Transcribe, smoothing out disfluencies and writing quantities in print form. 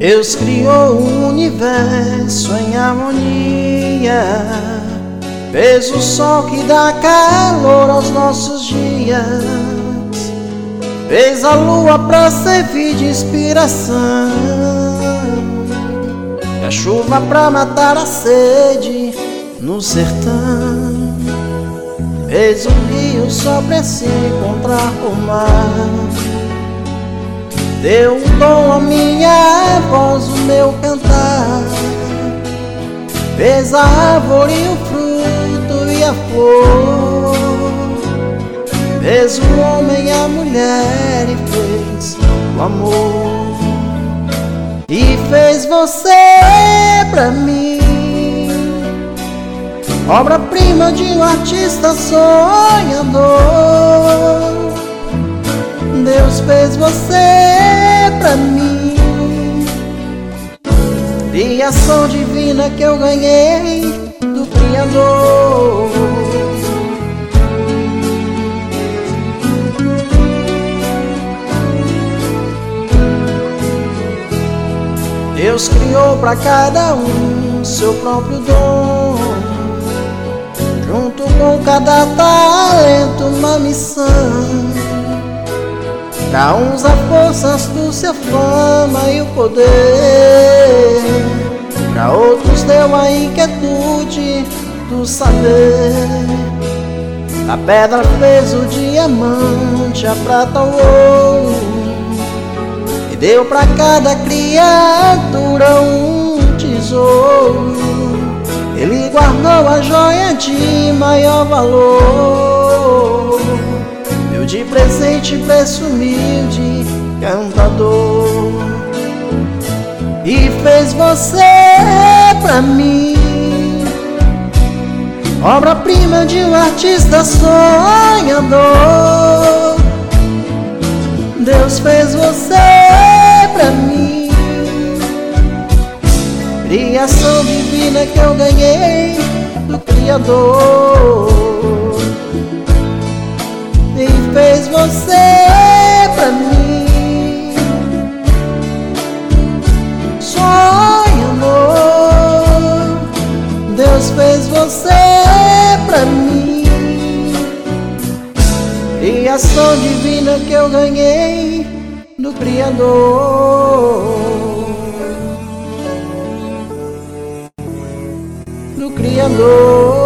Deus criou o universo em harmonia, fez o sol que dá calor aos nossos dias, fez a lua pra servir de inspiração, e a chuva pra matar a sede no sertão, fez o rio só pra se encontrar com o mar, deu um dom à minha voz, o meu cantar, fez a árvore, o fruto e a flor, fez o homem, a mulher e fez o amor, e fez você pra mim, obra-prima de um artista sonhador. Deus fez você pra mim, criação divina que eu ganhei do Criador. Deus criou pra cada um seu próprio dom, junto com cada talento uma missão. Pra uns a forças do seu fama e o poder, pra outros deu a inquietude do saber. A pedra fez o diamante, a prata o ouro, e deu pra cada criatura um tesouro. Ele guardou a joia de maior valor, deu de presente pra esse humilde cantador, e fez você pra mim, obra-prima de um artista sonhador. Deus fez você pra mim, criação divina que eu ganhei do Criador, e fez você pra mim, sonhador. Deus fez você pra mim, criação divina que eu ganhei do Criador, do Criador.